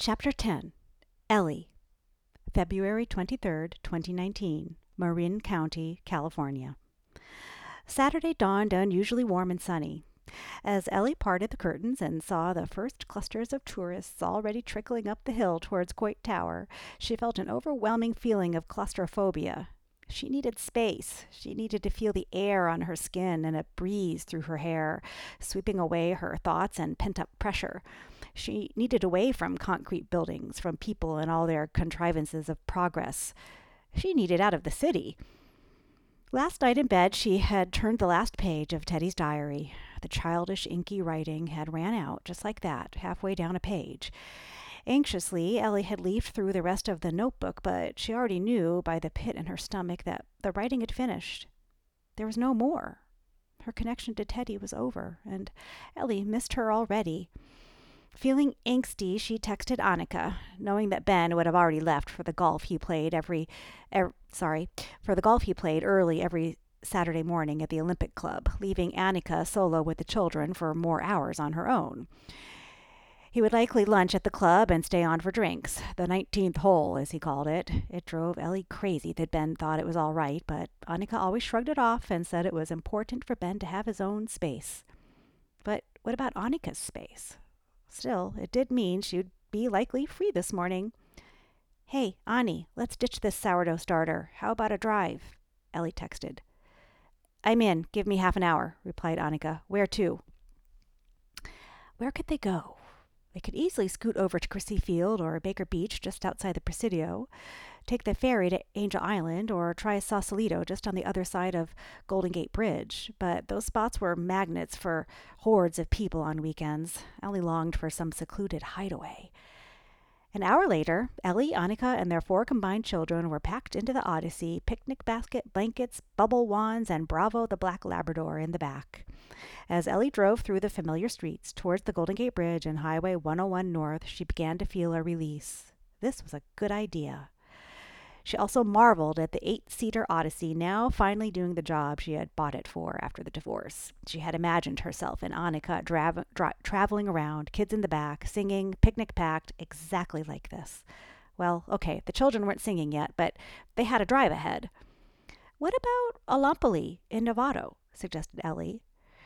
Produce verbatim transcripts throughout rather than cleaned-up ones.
Chapter ten. Ellie. February twenty-third, twenty nineteen. Marin County, California. Saturday dawned unusually warm and sunny. As Ellie parted the curtains and saw the first clusters of tourists already trickling up the hill towards Coit Tower, she felt an overwhelming feeling of claustrophobia. She needed space. She needed to feel the air on her skin and a breeze through her hair, sweeping away her thoughts and pent-up pressure. She needed away from concrete buildings, from people and all their contrivances of progress. She needed out of the city. Last night in bed, she had turned the last page of Teddy's diary. The childish, inky writing had ran out, just like that, halfway down a page. Anxiously, Ellie had leafed through the rest of the notebook, but she already knew by the pit in her stomach that the writing had finished. There was no more. Her connection to Teddy was over, and Ellie missed her already. Feeling angsty, she texted Annika, knowing that Ben would have already left for the golf he played every, er, sorry, for the golf he played early every Saturday morning at the Olympic Club, leaving Annika solo with the children for more hours on her own. He would likely lunch at the club and stay on for drinks, the nineteenth hole, as he called it. It drove Ellie crazy that Ben thought it was all right, but Annika always shrugged it off and said it was important for Ben to have his own space. But what about Annika's space? Still, it did mean she would be likely free this morning. "Hey, Annie, let's ditch this sourdough starter. How about a drive?" Ellie texted. "I'm in. Give me half an hour," replied Annika. "Where to?" Where could they go? They could easily scoot over to Crissy Field or Baker Beach just outside the Presidio, take the ferry to Angel Island, or try Sausalito just on the other side of Golden Gate Bridge. But those spots were magnets for hordes of people on weekends. Ellie longed for some secluded hideaway. An hour later, Ellie, Annika, and their four combined children were packed into the Odyssey, picnic basket, blankets, bubble wands, and Bravo the Black Labrador in the back. As Ellie drove through the familiar streets towards the Golden Gate Bridge and Highway one oh one North, she began to feel a release. This was a good idea. She also marveled at the eight-seater Odyssey now finally doing the job she had bought it for after the divorce. She had imagined herself and Annika dra- dra- traveling around, kids in the back, singing, picnic packed, exactly like this. Well, okay, the children weren't singing yet, but they had a drive ahead. "What about Alompoli in Novato?" suggested Ellie.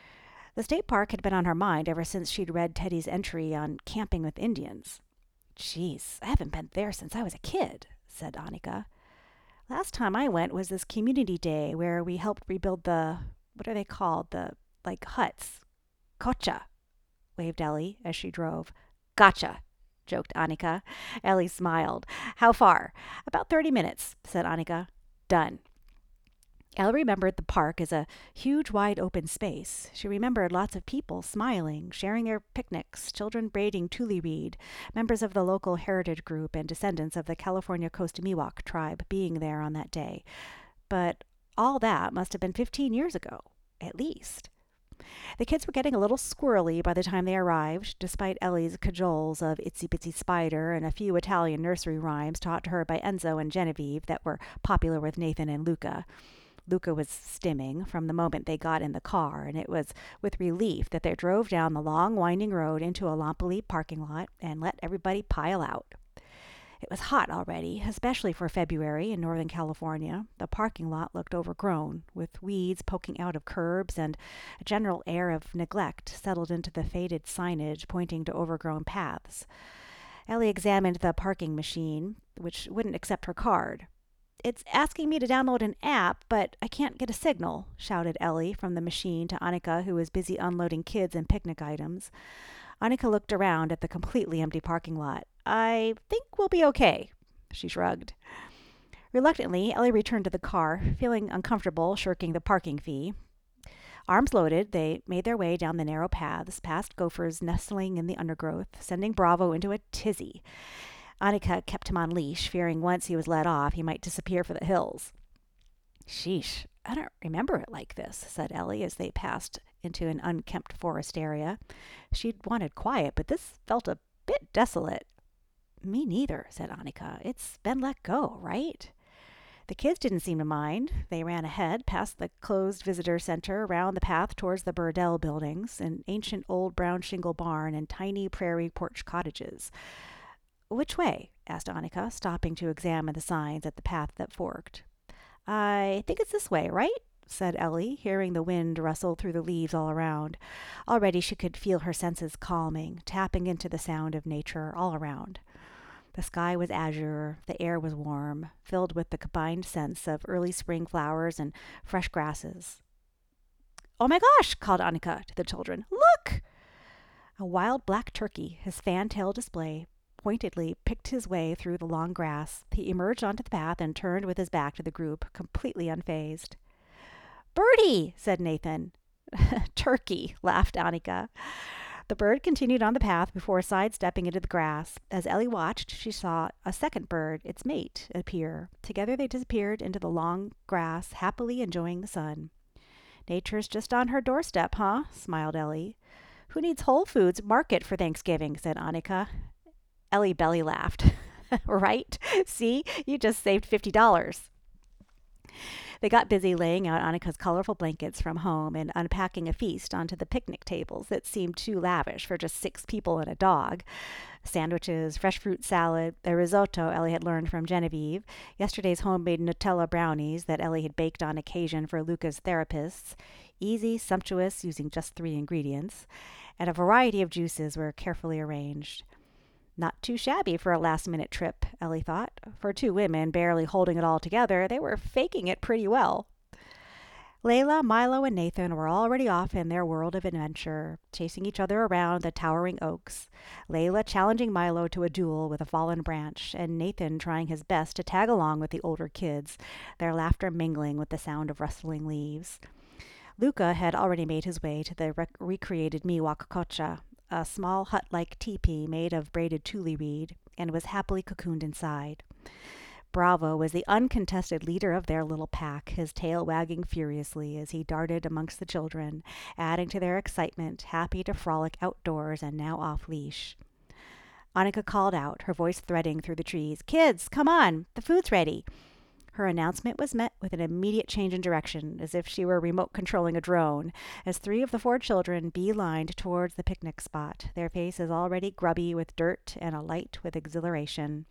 The state park had been on her mind ever since she'd read Teddy's entry on camping with Indians. "Geez, I haven't been there since I was a kid," said Annika. "Last time I went was this community day where we helped rebuild the, what are they called, the, like, huts. Kocha," waved Ellie as she drove. "Gotcha," joked Annika. Ellie smiled. "How far?" "About thirty minutes," said Annika. "Done." Ellie remembered the park as a huge, wide open space. She remembered lots of people smiling, sharing their picnics, children braiding tule reed, members of the local heritage group and descendants of the California Coast Miwok tribe being there on that day. But all that must have been fifteen years ago, at least. The kids were getting a little squirrely by the time they arrived, despite Ellie's cajoles of Itsy Bitsy Spider and a few Italian nursery rhymes taught to her by Enzo and Genevieve that were popular with Nathan and Luca. Luca was stimming from the moment they got in the car, and it was with relief that they drove down the long, winding road into a Alompoli parking lot and let everybody pile out. It was hot already, especially for February in Northern California. The parking lot looked overgrown, with weeds poking out of curbs, and a general air of neglect settled into the faded signage pointing to overgrown paths. Ellie examined the parking machine, which wouldn't accept her card. "It's asking me to download an app, but I can't get a signal," shouted Ellie from the machine to Annika, who was busy unloading kids and picnic items. Annika looked around at the completely empty parking lot. "I think we'll be okay," she shrugged. Reluctantly, Ellie returned to the car, feeling uncomfortable shirking the parking fee. Arms loaded, they made their way down the narrow paths, past gophers nestling in the undergrowth, sending Bravo into a tizzy. Annika kept him on leash, fearing once he was let off, he might disappear for the hills. "Sheesh, I don't remember it like this," said Ellie as they passed into an unkempt forest area. She'd wanted quiet, but this felt a bit desolate. "Me neither," said Annika. "It's been let go, right?" The kids didn't seem to mind. They ran ahead, past the closed visitor center, around the path towards the Burdell buildings, an ancient old brown shingle barn, and tiny prairie porch cottages. Which way? Asked Annika, stopping to examine the signs at the path that forked. I think it's this way, right? Said Ellie, hearing the wind rustle through the leaves all around. Already she could feel her senses calming, tapping into the sound of nature all around. The sky was azure, the air was warm, filled with the combined scents of early spring flowers and fresh grasses. Oh my gosh, called Annika to the children. Look! A wild black turkey, his fan-tail display, pointedly picked his way through the long grass. He emerged onto the path and turned with his back to the group, completely unfazed. Birdie, said Nathan. Turkey, laughed Annika. The bird continued on the path before sidestepping into the grass. As Ellie watched, she saw a second bird, its mate, appear. Together they disappeared into the long grass, happily enjoying the sun. Nature's just on her doorstep, huh? Smiled Ellie. Who needs Whole Foods Market for Thanksgiving? Said Annika. Ellie belly laughed. Right? See? You just saved fifty dollars. They got busy laying out Annika's colorful blankets from home and unpacking a feast onto the picnic tables that seemed too lavish for just six people and a dog. Sandwiches, fresh fruit salad, the risotto Ellie had learned from Genevieve, yesterday's homemade Nutella brownies that Ellie had baked on occasion for Luca's therapists, easy, sumptuous, using just three ingredients, and a variety of juices were carefully arranged. Not too shabby for a last-minute trip, Ellie thought. For two women barely holding it all together, they were faking it pretty well. Layla, Milo, and Nathan were already off in their world of adventure, chasing each other around the towering oaks, Layla challenging Milo to a duel with a fallen branch, and Nathan trying his best to tag along with the older kids, their laughter mingling with the sound of rustling leaves. Luca had already made his way to the rec- recreated Miwok Kocha, a small hut-like teepee made of braided tule reed, and was happily cocooned inside. Bravo was the uncontested leader of their little pack, his tail wagging furiously as he darted amongst the children, adding to their excitement, happy to frolic outdoors and now off-leash. Annika called out, her voice threading through the trees. Kids, come on, the food's ready. Her announcement was met with an immediate change in direction, as if she were remote controlling a drone, as three of the four children beelined towards the picnic spot, their faces already grubby with dirt and alight with exhilaration.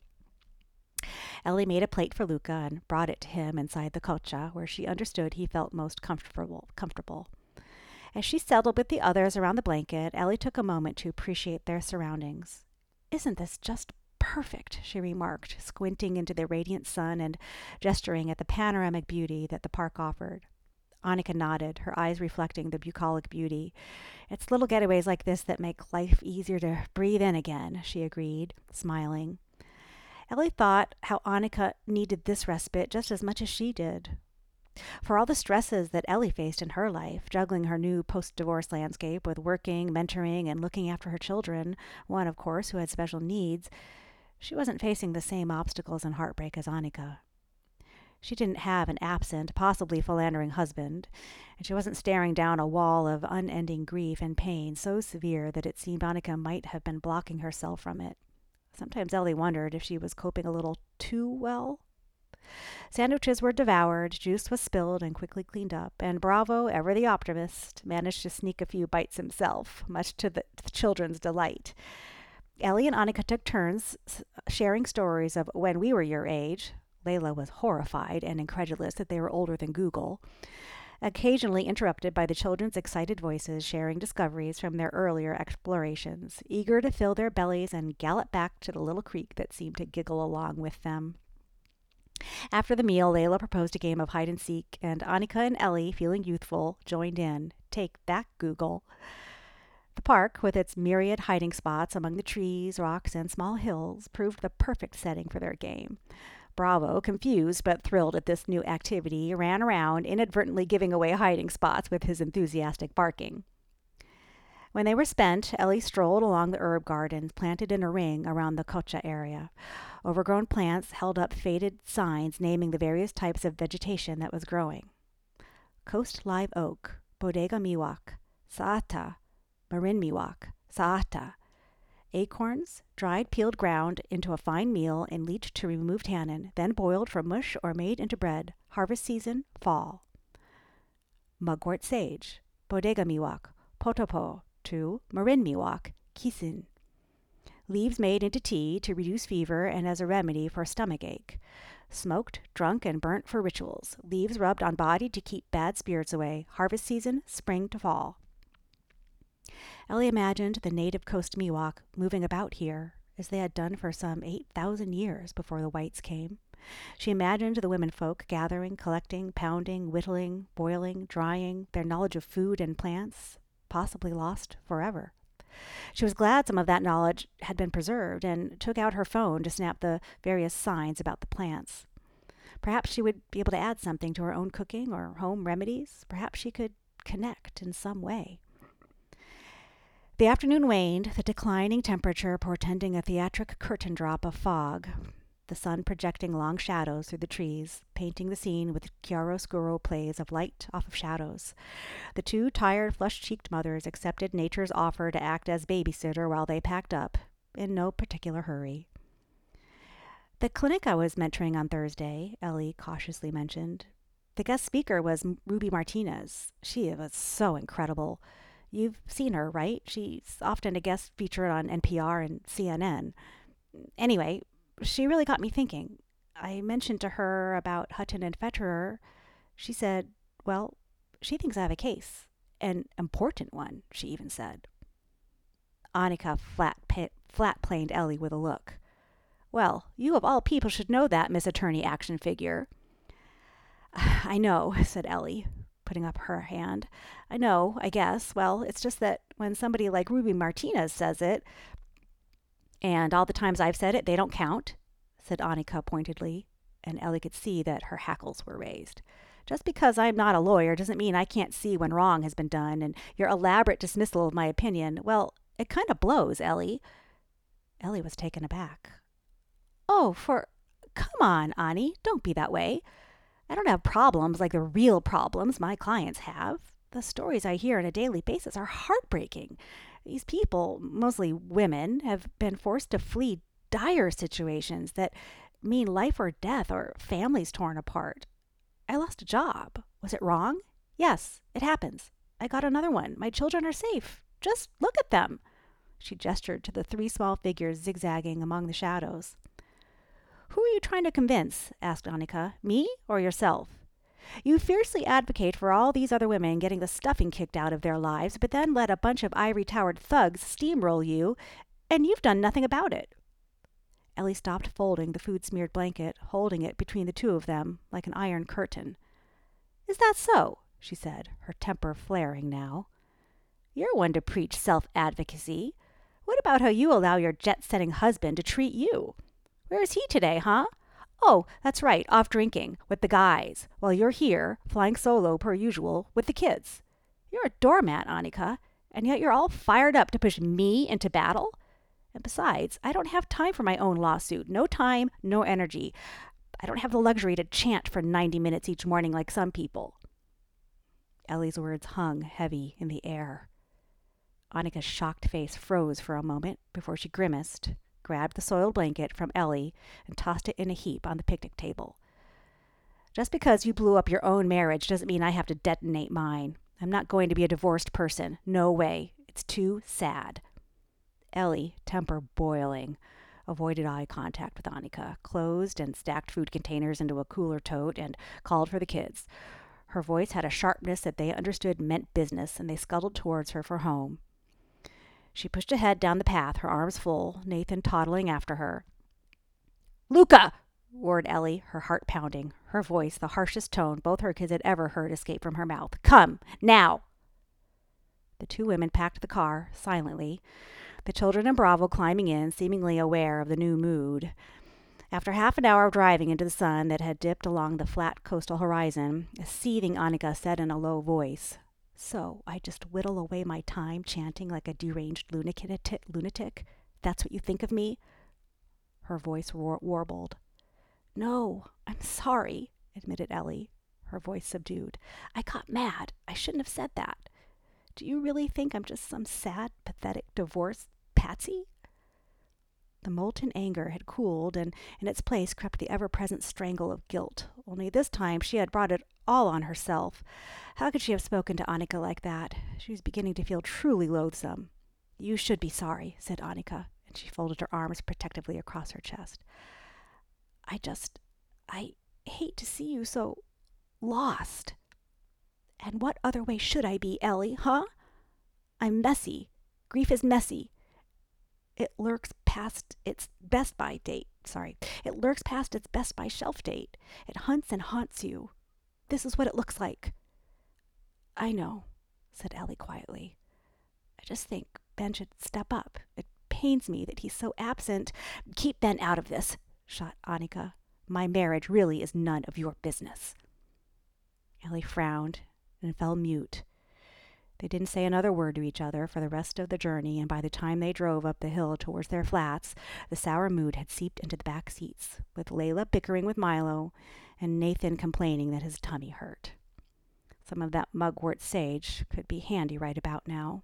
Ellie made a plate for Luca and brought it to him inside the kocha, where she understood he felt most comfortable. comfortable. As she settled with the others around the blanket, Ellie took a moment to appreciate their surroundings. Isn't this just perfect, she remarked, squinting into the radiant sun and gesturing at the panoramic beauty that the park offered. Annika nodded, her eyes reflecting the bucolic beauty. It's little getaways like this that make life easier to breathe in again, she agreed, smiling. Ellie thought how Annika needed this respite just as much as she did. For all the stresses that Ellie faced in her life, juggling her new post-divorce landscape with working, mentoring, and looking after her children, one, of course, who had special needs, she wasn't facing the same obstacles and heartbreak as Annika. She didn't have an absent, possibly philandering husband, and she wasn't staring down a wall of unending grief and pain so severe that it seemed Annika might have been blocking herself from it. Sometimes Ellie wondered if she was coping a little too well. Sandwiches were devoured, juice was spilled and quickly cleaned up, and Bravo, ever the optimist, managed to sneak a few bites himself, much to the, the children's delight. Ellie and Annika took turns sharing stories of when we were your age. Layla was horrified and incredulous that they were older than Google, occasionally interrupted by the children's excited voices sharing discoveries from their earlier explorations, eager to fill their bellies and gallop back to the little creek that seemed to giggle along with them. After the meal, Layla proposed a game of hide-and-seek, and Annika and Ellie, feeling youthful, joined in. Take that, Google. The park, with its myriad hiding spots among the trees, rocks, and small hills, proved the perfect setting for their game. Bravo, confused but thrilled at this new activity, ran around, inadvertently giving away hiding spots with his enthusiastic barking. When they were spent, Ellie strolled along the herb gardens planted in a ring around the kocha area. Overgrown plants held up faded signs naming the various types of vegetation that was growing. Coast live oak, Bodega Miwok, Saata, Marin Miwok, Saata. Acorns, dried peeled ground into a fine meal and leached to remove tannin, then boiled for mush or made into bread. Harvest season, fall. Mugwort sage, Bodega Miwok, Potopo, to Marin Miwok, Kisin. Leaves made into tea to reduce fever and as a remedy for stomach ache. Smoked, drunk, and burnt for rituals. Leaves rubbed on body to keep bad spirits away. Harvest season, spring to fall. Ellie imagined the native Coast Miwok moving about here, as they had done for some eight thousand years before the whites came. She imagined the women folk gathering, collecting, pounding, whittling, boiling, drying, their knowledge of food and plants, possibly lost forever. She was glad some of that knowledge had been preserved and took out her phone to snap the various signs about the plants. Perhaps she would be able to add something to her own cooking or home remedies. Perhaps she could connect in some way. The afternoon waned, the declining temperature portending a theatric curtain drop of fog, the sun projecting long shadows through the trees, painting the scene with chiaroscuro plays of light off of shadows. The two tired, flush-cheeked mothers accepted nature's offer to act as babysitter while they packed up, in no particular hurry. The clinic I was mentoring on Thursday, Ellie cautiously mentioned. The guest speaker was Ruby Martinez. She was so incredible. You've seen her, right? She's often a guest featured on N P R and C N N. Anyway, she really got me thinking. I mentioned to her about Hutton and Fetterer. She said, well, she thinks I have a case. An important one, she even said. Annika flat, pa- flat-planed Ellie with a look. Well, you of all people should know that, Miss Attorney Action Figure. I know, said Ellie, putting up her hand. I know, I guess. Well, it's just that when somebody like Ruby Martinez says it, and all the times I've said it, they don't count, said Annika pointedly, and Ellie could see that her hackles were raised. Just because I'm not a lawyer doesn't mean I can't see when wrong has been done, and your elaborate dismissal of my opinion, well, it kind of blows, Ellie. Ellie was taken aback. Oh, for... Come on, Ani, don't be that way. I don't have problems like the real problems my clients have. The stories I hear on a daily basis are heartbreaking. These people, mostly women, have been forced to flee dire situations that mean life or death or families torn apart. I lost a job. Was it wrong? Yes, it happens. I got another one. My children are safe. Just look at them. She gestured to the three small figures zigzagging among the shadows. Who are you trying to convince? Asked Annika. Me or yourself? You fiercely advocate for all these other women getting the stuffing kicked out of their lives, but then let a bunch of ivory-towered thugs steamroll you, and you've done nothing about it. Ellie stopped folding the food-smeared blanket, holding it between the two of them like an iron curtain. Is that so? She said, her temper flaring now. You're one to preach self-advocacy. What about how you allow your jet-setting husband to treat you? Where is he today, huh? Oh, that's right, off drinking, with the guys, while you're here, flying solo per usual, with the kids. You're a doormat, Annika, and yet you're all fired up to push me into battle? And besides, I don't have time for my own lawsuit. No time, no energy. I don't have the luxury to chant for ninety minutes each morning like some people. Ellie's words hung heavy in the air. Annika's shocked face froze for a moment before she grimaced, grabbed the soiled blanket from Ellie, and tossed it in a heap on the picnic table. Just because you blew up your own marriage doesn't mean I have to detonate mine. I'm not going to be a divorced person. No way. It's too sad. Ellie, temper boiling, avoided eye contact with Annika, closed and stacked food containers into a cooler tote, and called for the kids. Her voice had a sharpness that they understood meant business, and they scuttled towards her for home. She pushed ahead down the path, her arms full, Nathan toddling after her. Luca! Roared Ellie, her heart pounding, her voice the harshest tone both her kids had ever heard escape from her mouth. Come, now! The two women packed the car, silently, the children and Bravo climbing in, seemingly aware of the new mood. After half an hour of driving into the sun that had dipped along the flat coastal horizon, a seething Annika said in a low voice, So I just whittle away my time chanting like a deranged lunatic? lunatic? That's what you think of me? Her voice war- warbled. No, I'm sorry, admitted Ellie, her voice subdued. I got mad. I shouldn't have said that. Do you really think I'm just some sad, pathetic divorce patsy? The molten anger had cooled, and in its place crept the ever-present strangle of guilt. Only this time she had brought it all on herself. How could she have spoken to Annika like that? She was beginning to feel truly loathsome. You should be sorry, said Annika, and she folded her arms protectively across her chest. I just, I hate to see you so lost. And what other way should I be, Ellie, huh? I'm messy. Grief is messy. It lurks past its best by date. Sorry. It lurks past its best by shelf date. It hunts and haunts you. This is what it looks like. I know, said Ellie quietly. I just think Ben should step up. It pains me that he's so absent. Keep Ben out of this, shot Annika. My marriage really is none of your business. Ellie frowned and fell mute. They didn't say another word to each other for the rest of the journey, and by the time they drove up the hill towards their flats, the sour mood had seeped into the back seats, with Layla bickering with Milo and Nathan complaining that his tummy hurt. Some of that mugwort sage could be handy right about now.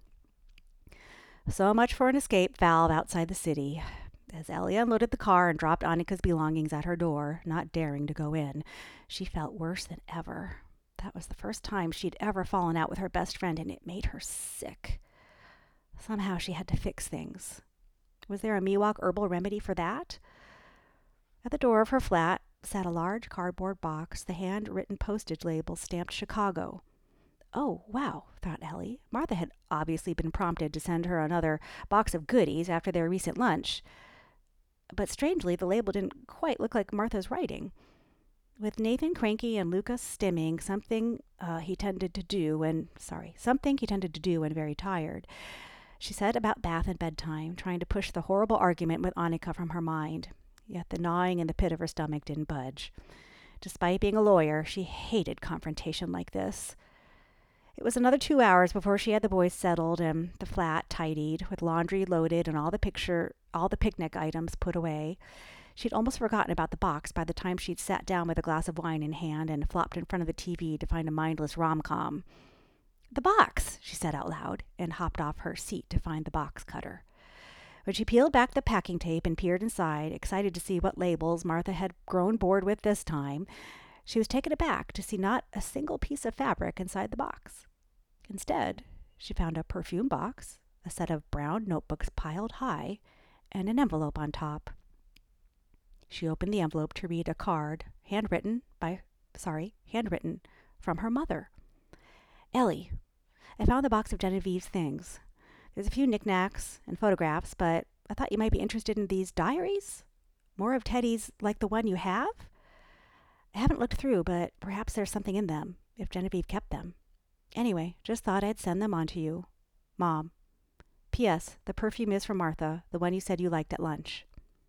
So much for an escape valve outside the city. As Ellie unloaded the car and dropped Annika's belongings at her door, not daring to go in, she felt worse than ever. That was the first time she'd ever fallen out with her best friend, and it made her sick. Somehow she had to fix things. Was there a Miwok herbal remedy for that? At the door of her flat sat a large cardboard box, the handwritten postage label stamped Chicago. Oh, wow, thought Ellie. Martha had obviously been prompted to send her another box of goodies after their recent lunch. But strangely, the label didn't quite look like Martha's writing. With Nathan cranky and Lucas stimming, something uh, he tended to do when, sorry, something he tended to do when very tired, she said about bath and bedtime, trying to push the horrible argument with Annika from her mind. Yet the gnawing in the pit of her stomach didn't budge. Despite being a lawyer, she hated confrontation like this. It was another two hours before she had the boys settled and the flat tidied, with laundry loaded and all the picture, all the picnic items put away. She'd almost forgotten about the box by the time she'd sat down with a glass of wine in hand and flopped in front of the T V to find a mindless rom-com. The box, she said out loud, and hopped off her seat to find the box cutter. When she peeled back the packing tape and peered inside, excited to see what labels Martha had grown bored with this time, she was taken aback to see not a single piece of fabric inside the box. Instead, she found a perfume box, a set of brown notebooks piled high, and an envelope on top. She opened the envelope to read a card, handwritten by, sorry, handwritten from her mother. Ellie, I found the box of Genevieve's things. There's a few knickknacks and photographs, but I thought you might be interested in these diaries? More of Teddy's like the one you have? I haven't looked through, but perhaps there's something in them, if Genevieve kept them. Anyway, just thought I'd send them on to you. Mom. P S. The perfume is from Martha, the one you said you liked at lunch.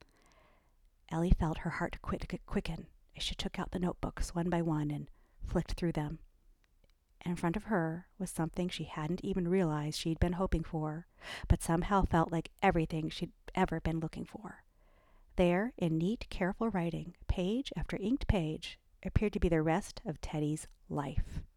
Ellie felt her heart quicken as she took out the notebooks one by one and flicked through them. In front of her was something she hadn't even realized she'd been hoping for, but somehow felt like everything she'd ever been looking for. There, in neat, careful writing, page after inked page, appeared to be the rest of Teddy's life.